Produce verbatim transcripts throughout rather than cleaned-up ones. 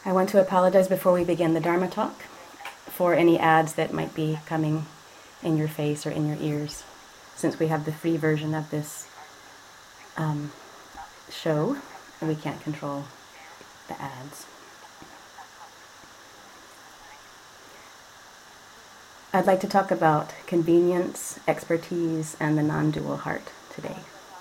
I want to apologize before we begin the Dharma talk for any ads that might be coming in your face or in your ears, since we have the free version of this um, show, and we can't control the ads. I'd like to talk about convenience, expertise, and the non-dual heart today.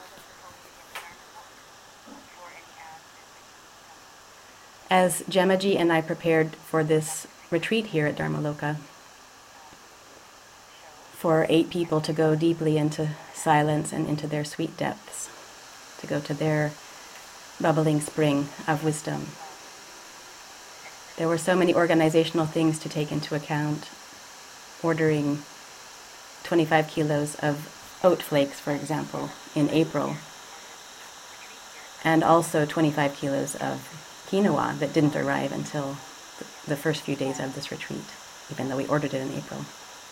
As Jemaji and I prepared for this retreat here at Dharmaloka, for eight people to go deeply into silence and into their sweet depths, to go to their bubbling spring of wisdom. There were so many organizational things to take into account. Ordering twenty-five kilos of oat flakes, for example, in April, and also twenty-five kilos of quinoa that didn't arrive until the first few days of this retreat, even though we ordered it in April.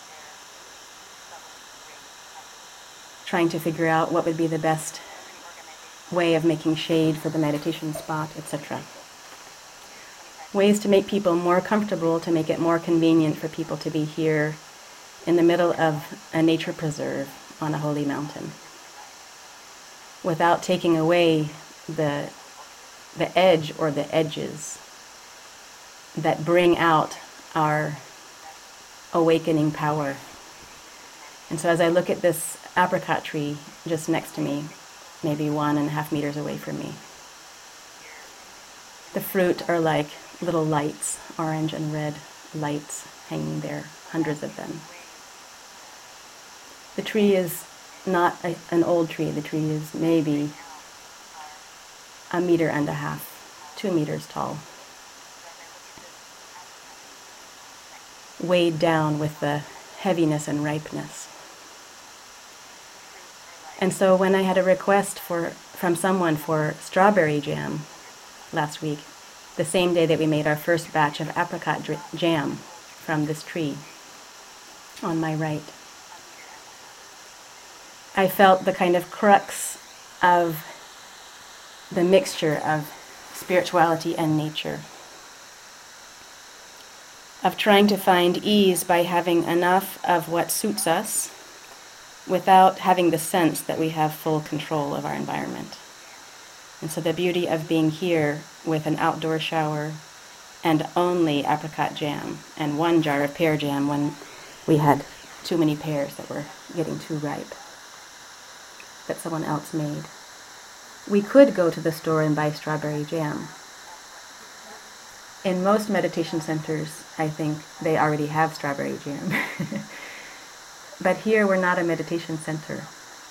Trying to figure out what would be the best way of making shade for the meditation spot, et cetera. Ways to make people more comfortable, to make it more convenient for people to be here in the middle of a nature preserve on a holy mountain, without taking away the, the edge or the edges that bring out our awakening power. And so as I look at this apricot tree just next to me, maybe one and a half meters away from me, the fruit are like little lights, orange and red lights hanging there, hundreds of them. The tree is not a, an old tree. The tree is maybe a meter and a half, two meters tall, weighed down with the heaviness and ripeness. And so when I had a request for from someone for strawberry jam last week, the same day that we made our first batch of apricot dr- jam from this tree on my right, I felt the kind of crux of the mixture of spirituality and nature, of trying to find ease by having enough of what suits us without having the sense that we have full control of our environment. And so the beauty of being here with an outdoor shower and only apricot jam and one jar of pear jam when we had too many pears that were getting too ripe that someone else made. We could go to the store and buy strawberry jam. In most meditation centers, I think they already have strawberry jam. But here we're not a meditation center.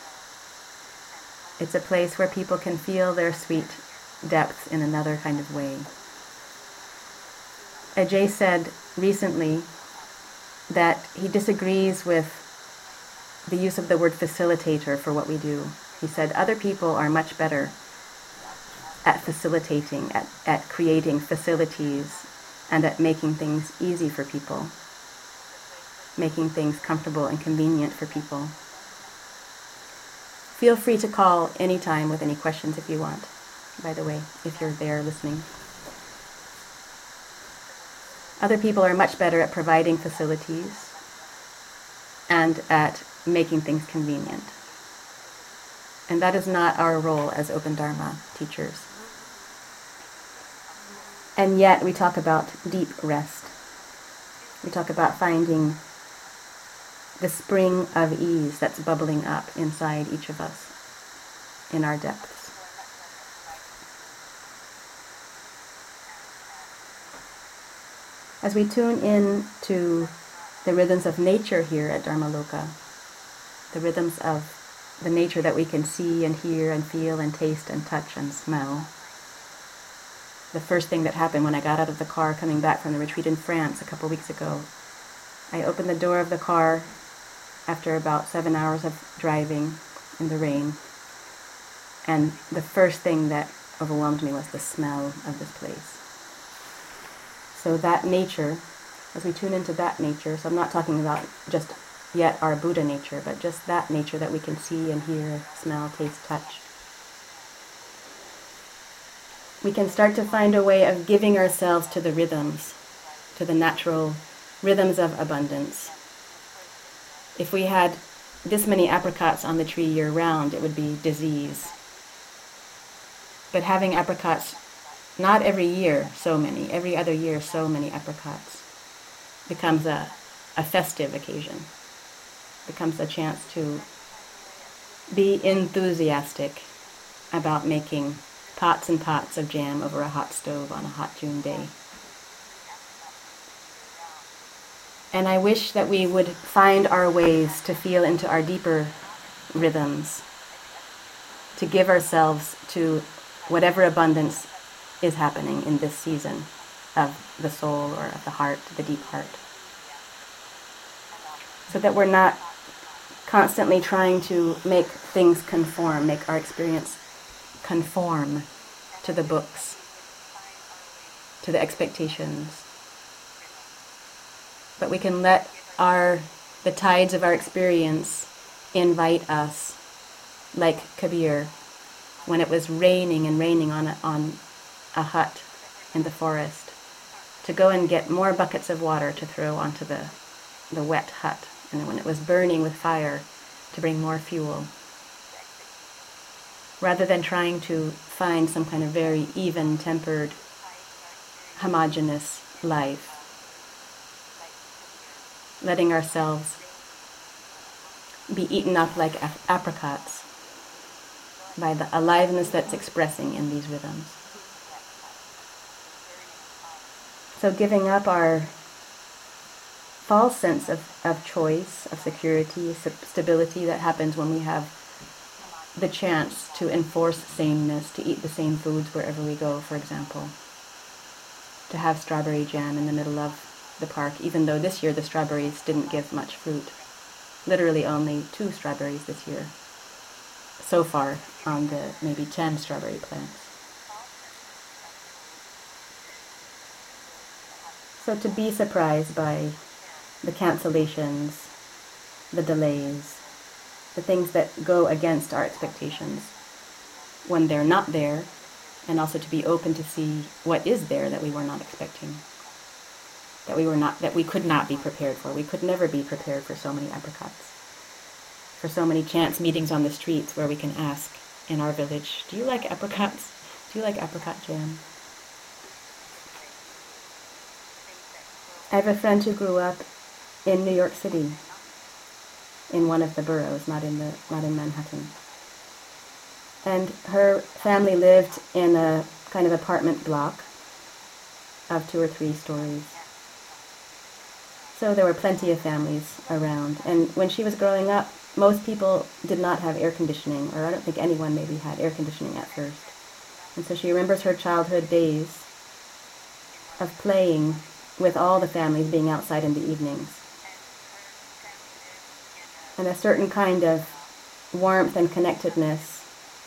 It's a place where people can feel their sweet depths in another kind of way. Ajay said recently that he disagrees with the use of the word facilitator for what we do. He said other people are much better at facilitating, at, at creating facilities, and at making things easy for people, making things comfortable and convenient for people. Feel free to call anytime with any questions if you want, by the way, if you're there listening. Other people are much better at providing facilities and at making things convenient. And that is not our role as Open Dharma teachers. And yet we talk about deep rest. We talk about finding the spring of ease that's bubbling up inside each of us in our depths. As we tune in to the rhythms of nature here at Dharmaloka, the rhythms of the nature that we can see and hear and feel and taste and touch and smell. The first thing that happened when I got out of the car coming back from the retreat in France a couple weeks ago, I opened the door of the car after about seven hours of driving in the rain, and the first thing that overwhelmed me was the smell of this place. So that nature, as we tune into that nature, so I'm not talking about just yet our Buddha nature, but just that nature that we can see and hear, smell, taste, touch. we can start to find a way of giving ourselves to the rhythms, to the natural rhythms of abundance. If we had this many apricots on the tree year-round, it would be disease. But having apricots, not every year so many, every other year so many apricots, becomes a, a festive occasion, becomes a chance to be enthusiastic about making pots and pots of jam over a hot stove on a hot June day. And I wish that we would find our ways to feel into our deeper rhythms, to give ourselves to whatever abundance is happening in this season of the soul or of the heart, the deep heart. So that we're not constantly trying to make things conform, make our experience conform to the books, to the expectations. But we can let our the tides of our experience invite us, like Kabir, when it was raining and raining on a, on a hut in the forest, to go and get more buckets of water to throw onto the, the wet hut, and when it was burning with fire, to bring more fuel. Rather than trying to find some kind of very even-tempered, homogeneous life, letting ourselves be eaten up like ap- apricots by the aliveness that's expressing in these rhythms. So giving up our false sense of, of choice, of security, stability that happens when we have the chance to enforce sameness, to eat the same foods wherever we go, for example. To have strawberry jam in the middle of the park, even though this year the strawberries didn't give much fruit. Literally only two strawberries this year, so far on the maybe ten strawberry plants. So to be surprised by the cancellations, the delays, the things that go against our expectations when they're not there, and also to be open to see what is there that we were not expecting, that we were not, that we could not be prepared for. We could never be prepared for so many apricots, for so many chance meetings on the streets where we can ask in our village, do you like apricots? Do you like apricot jam? I have a friend who grew up in New York City, in one of the boroughs, not in the not in Manhattan. And her family lived in a kind of apartment block of two or three stories. So there were plenty of families around. And when she was growing up, most people did not have air conditioning, or I don't think anyone maybe had air conditioning at first. And so she remembers her childhood days of playing with all the families being outside in the evenings. And a certain kind of warmth and connectedness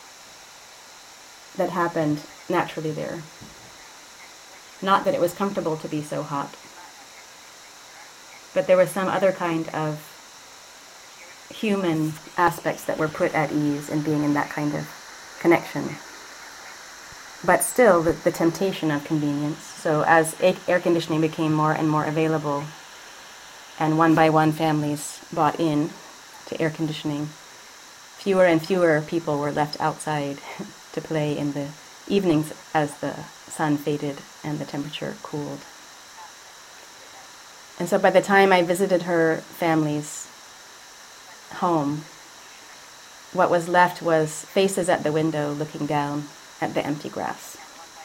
that happened naturally there. Not that it was comfortable to be so hot, but there was some other kind of human aspects that were put at ease in being in that kind of connection. But still, the, the temptation of convenience. So as air conditioning became more and more available, and one by one families bought in to air conditioning, fewer and fewer people were left outside to play in the evenings as the sun faded and the temperature cooled. And so by the time I visited her family's home, what was left was faces at the window looking down at the empty grass.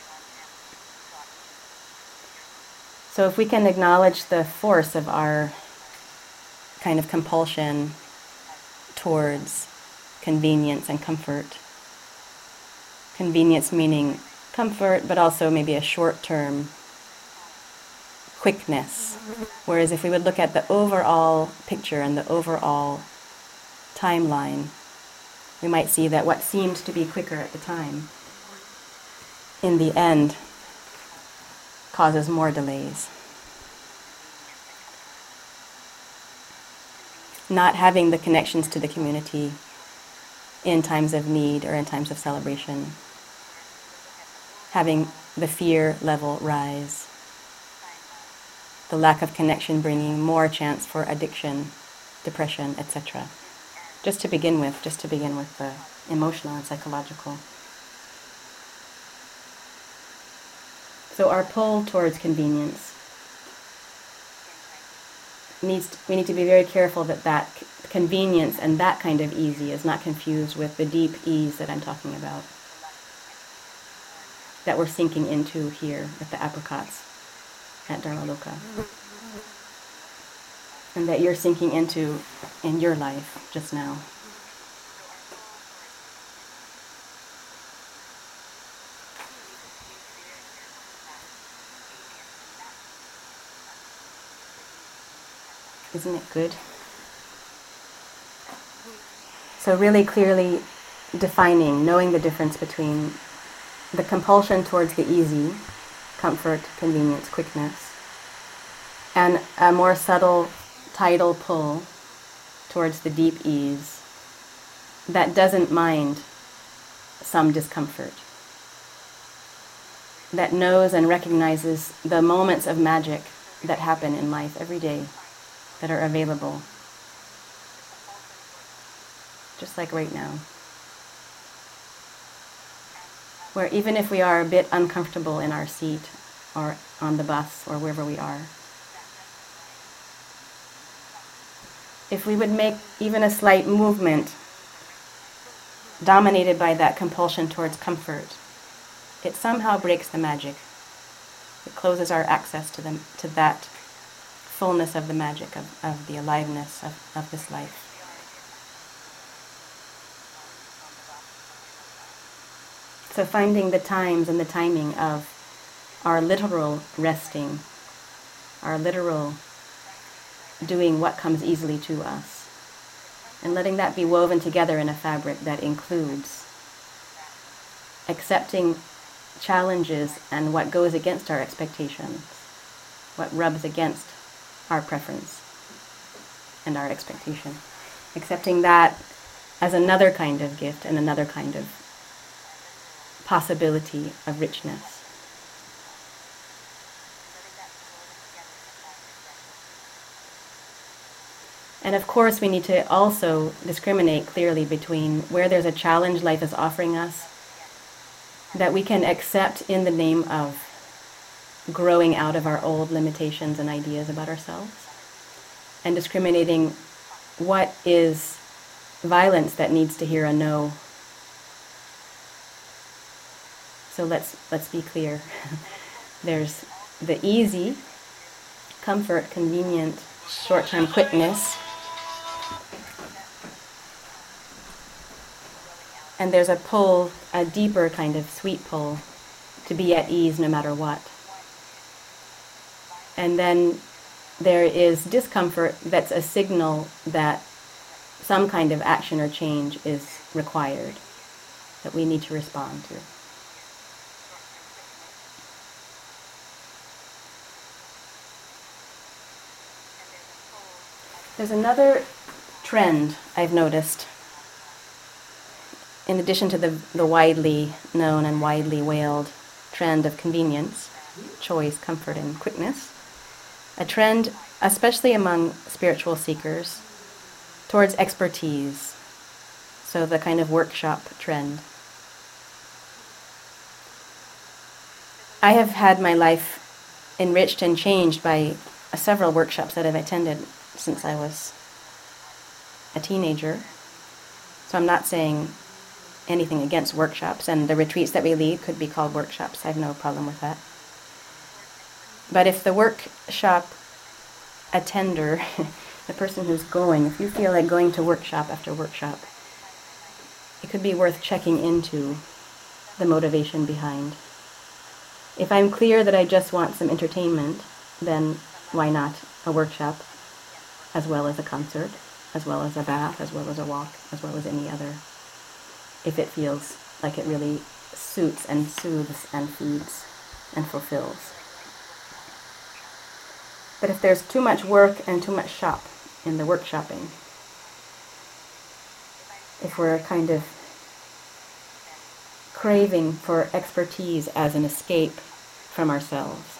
So if we can acknowledge the force of our kind of compulsion towards convenience and comfort, convenience meaning comfort, but also maybe a short-term quickness. Whereas if we would look at the overall picture and the overall timeline, we might see that what seemed to be quicker at the time, in the end, causes more delays. Not having the connections to the community in times of need or in times of celebration having the fear level rise, the lack of connection bringing more chance for addiction, depression, et cetera. Just to begin with, just to begin with the emotional and psychological. So our pull towards convenience needs to, we need to be very careful that that convenience and that kind of easy is not confused with the deep ease that I'm talking about, that we're sinking into here with the apricots at Dharmaloka, and that you're sinking into in your life just now. Isn't it good? So really clearly defining, knowing the difference between the compulsion towards the easy, comfort, convenience, quickness, and a more subtle tidal pull towards the deep ease that doesn't mind some discomfort, that knows and recognizes the moments of magic that happen in life every day, that are available, just like right now, where even if we are a bit uncomfortable in our seat or on the bus or wherever we are, if we would make even a slight movement dominated by that compulsion towards comfort, it somehow breaks the magic. It closes our access to them, to that fullness of the magic, of, of the aliveness of, of this life. So finding the times and the timing of our literal resting, our literal doing what comes easily to us, and letting that be woven together in a fabric that includes accepting challenges and what goes against our expectations, what rubs against our preference and our expectation. Accepting that as another kind of gift and another kind of possibility of richness. And of course we need to also discriminate clearly between where there's a challenge life is offering us that we can accept in the name of growing out of our old limitations and ideas about ourselves, and discriminating what is violence that needs to hear a no. So let's let's be clear. There's the easy, comfort, convenient, short-term quickness, and there's a pull, a deeper kind of sweet pull, to be at ease no matter what. And then there is discomfort that's a signal that some kind of action or change is required, that we need to respond to. There's another trend I've noticed, in addition to the, the widely known and widely wailed trend of convenience, choice, comfort, and quickness, a trend, especially among spiritual seekers, towards expertise, so the kind of workshop trend. I have had my life enriched and changed by several workshops that I've attended since I was a teenager. So I'm not saying anything against workshops, and the retreats that we lead could be called workshops. I have no problem with that. But if the workshop attender, the person who's going, if you feel like going to workshop after workshop, it could be worth checking into the motivation behind. If I'm clear that I just want some entertainment, then why not a workshop, as well as a concert, as well as a bath, as well as a walk, as well as any other, if it feels like it really suits and soothes and feeds and fulfills. But if there's too much work and too much shop in the workshopping, if we're kind of craving for expertise as an escape from ourselves,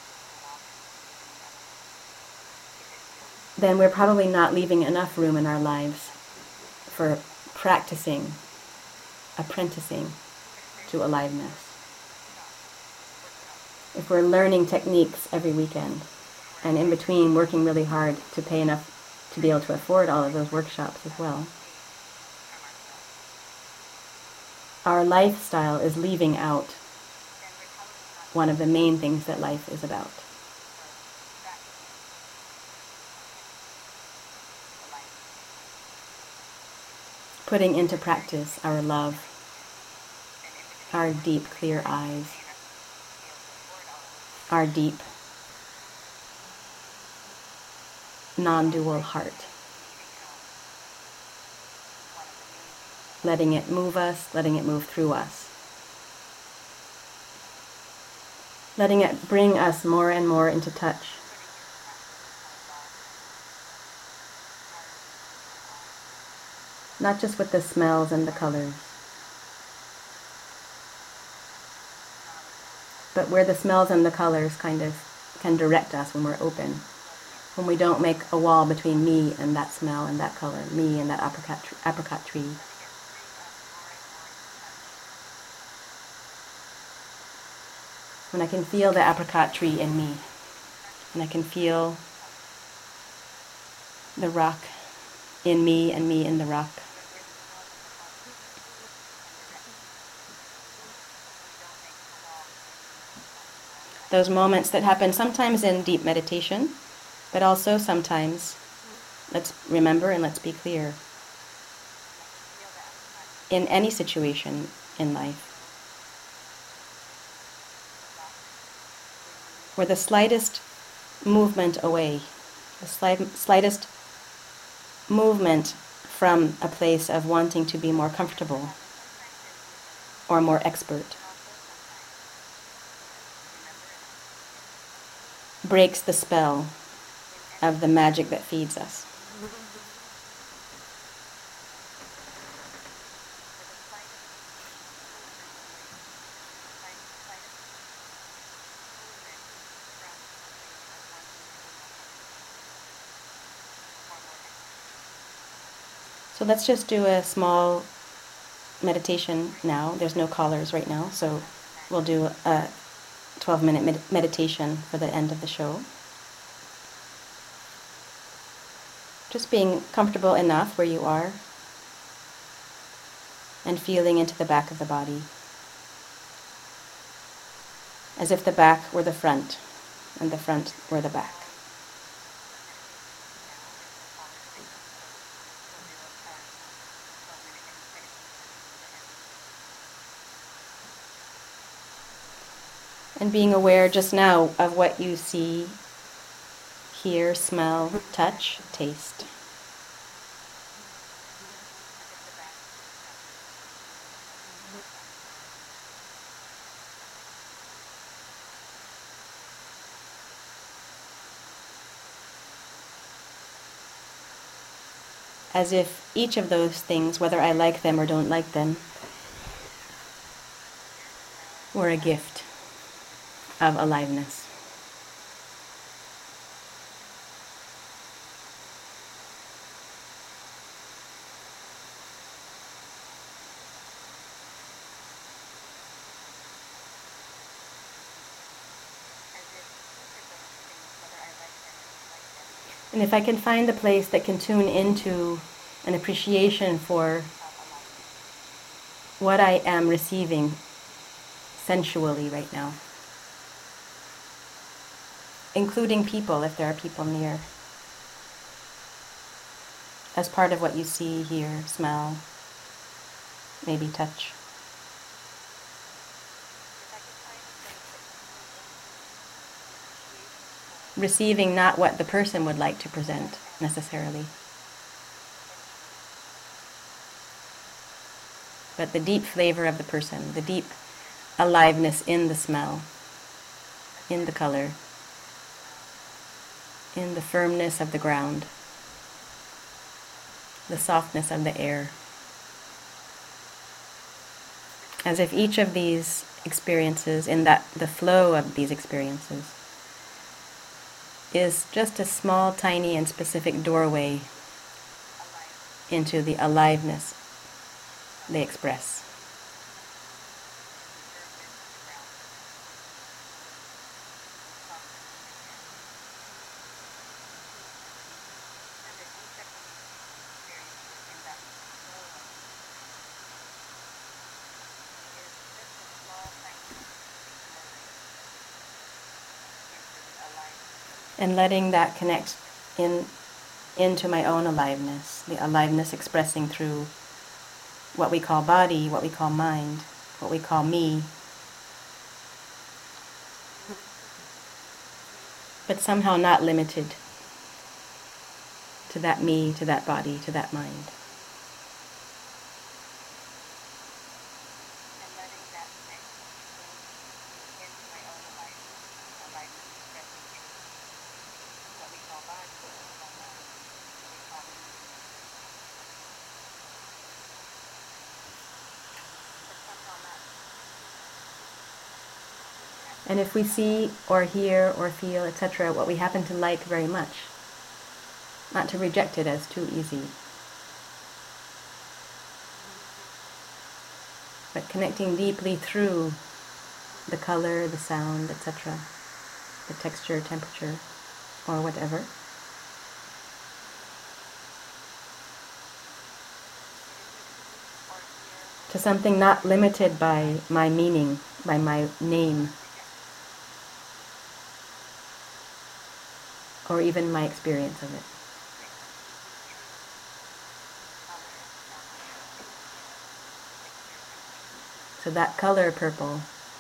then we're probably not leaving enough room in our lives for practicing, apprenticing to aliveness. If we're learning techniques every weekend, and in between working really hard to pay enough to be able to afford all of those workshops as well, our lifestyle is leaving out one of the main things that life is about. Putting into practice our love, our deep, clear eyes, our deep, non-dual heart. Letting it move us, letting it move through us. Letting it bring us more and more into touch. Not just with the smells and the colors, but where the smells and the colors kind of can direct us when we're open. When we don't make a wall between me and that smell and that color, me and that apricot, tr- apricot tree. When I can feel the apricot tree in me, and I can feel the rock in me and me in the rock. Those moments that happen sometimes in deep meditation, but also sometimes, let's remember and let's be clear, in any situation in life, where the slightest movement away, the slight, slightest movement from a place of wanting to be more comfortable or more expert breaks the spell of the magic that feeds us. So let's just do a small meditation now. There's no callers right now, so we'll do a twelve minute med- meditation for the end of the show. Just being comfortable enough where you are and feeling into the back of the body, as if the back were the front and the front were the back. And being aware just now of what you see, hear, smell, touch, taste. As if each of those things, whether I like them or don't like them, were a gift of aliveness. And if I can find a place that can tune into an appreciation for what I am receiving sensually right now, including people, if there are people near, as part of what you see, hear, smell, maybe touch. Receiving not what the person would like to present necessarily, but the deep flavor of the person, the deep aliveness in the smell, in the color, in the firmness of the ground, the softness of the air, As if each of these experiences, in that the flow of these experiences, is just a small, tiny, and specific doorway into the aliveness they express. And letting that connect in into my own aliveness, the aliveness expressing through what we call body, what we call mind, what we call me, but somehow not limited to that me, to that body, to that mind. And if we see or hear or feel, et cetera, what we happen to like very much, not to reject it as too easy, but connecting deeply through the color, the sound, et cetera, the texture, temperature, or whatever. To something not limited by my meaning, by my name, or even my experience of it. So that color, purple,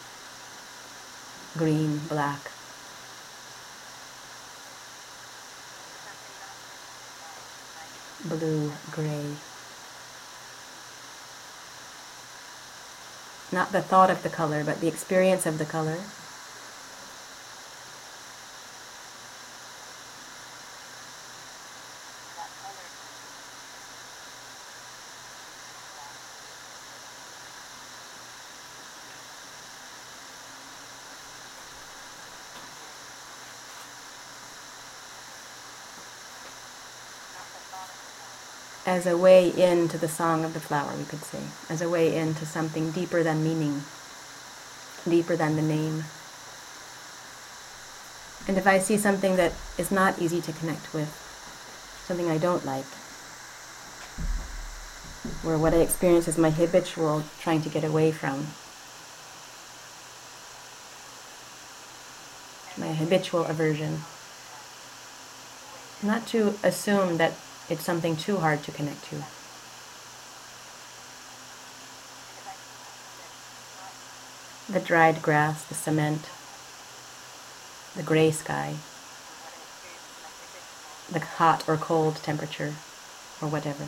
green, black, blue, gray. Not the thought of the color, but the experience of the color. As a way into the song of the flower, we could say. As a way into something deeper than meaning, deeper than the name. And if I see something that is not easy to connect with, something I don't like, where what I experience is my habitual trying to get away from, my habitual aversion, not to assume that it's something too hard to connect to. The dried grass, the cement, the gray sky, the hot or cold temperature, or whatever.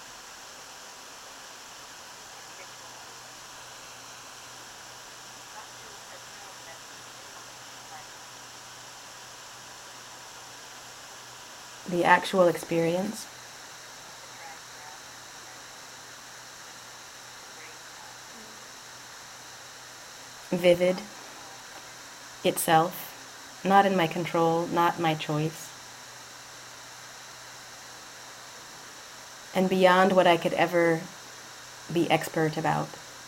The actual experience, vivid itself, not in my control, not my choice, and beyond what I could ever be expert about,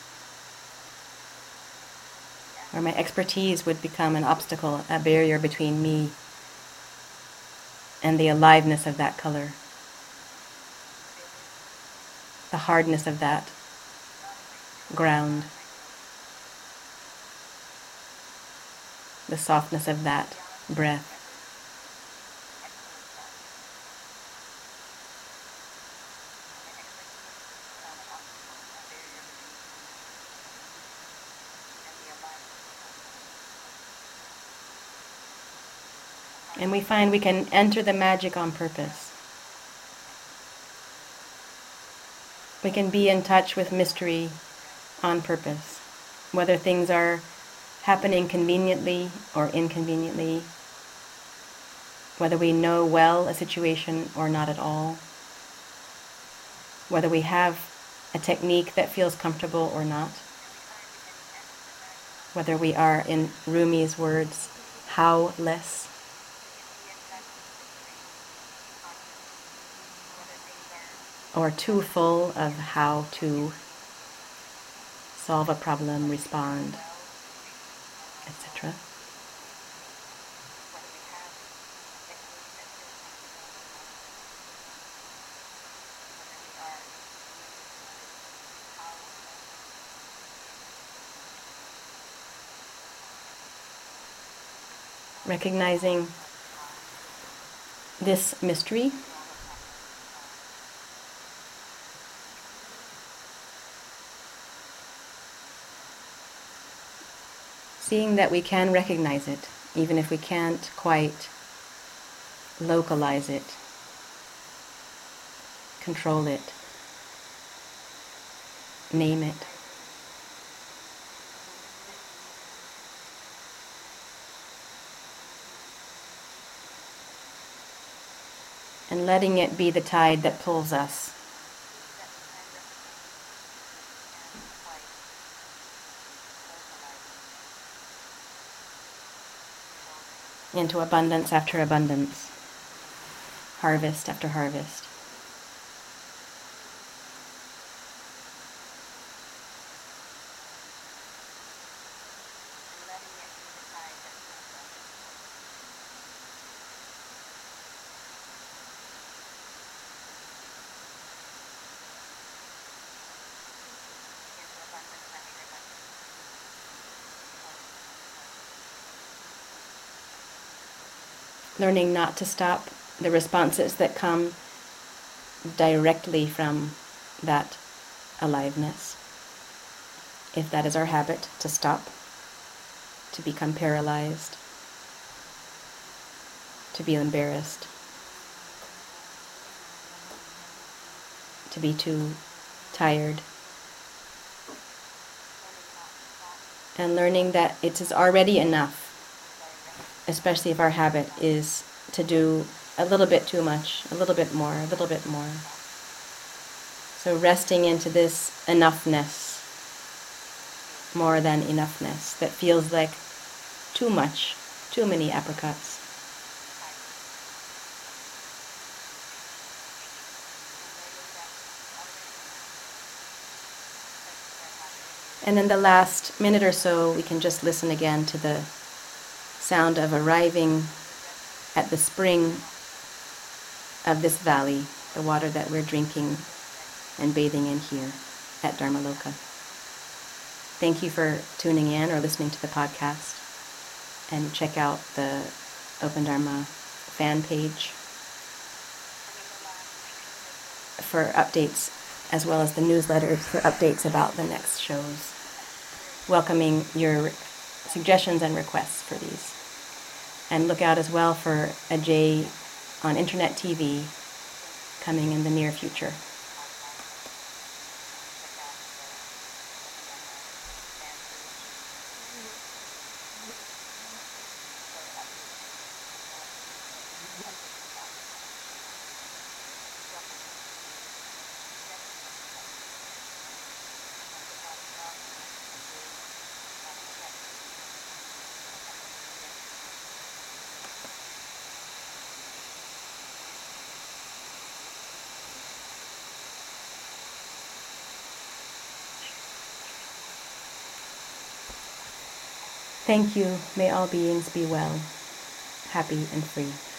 where my expertise would become an obstacle, a barrier between me and the aliveness of that color, the hardness of that ground, the softness of that breath. And we find we can enter the magic on purpose. We can be in touch with mystery on purpose, whether things are happening conveniently or inconveniently, whether we know well a situation or not at all, whether we have a technique that feels comfortable or not. Whether we are, in Rumi's words, how-less, or too full of how to solve a problem, respond, et cetera. Recognizing this mystery, seeing that we can recognize it, even if we can't quite localize it, control it, name it. And letting it be the tide that pulls us into abundance after abundance, harvest after harvest. Learning not to stop the responses that come directly from that aliveness. If that is our habit, to stop, to become paralyzed, to be embarrassed, to be too tired. And learning that it is already enough, especially if our habit is to do a little bit too much, a little bit more, a little bit more. So resting into this enoughness, more than enoughness, that feels like too much, too many apricots. And in the last minute or so, we can just listen again to the sound of arriving at the spring of this valley, the water that we're drinking and bathing in here at Dharmaloka. Thank you for tuning in or listening to the podcast, and check out the Open Dharma fan page for updates, as well as the newsletters for updates about the next shows. Welcoming your suggestions and requests for these. And look out as well for a J on Internet T V coming in the near future. Thank you. May all beings be well, happy and free.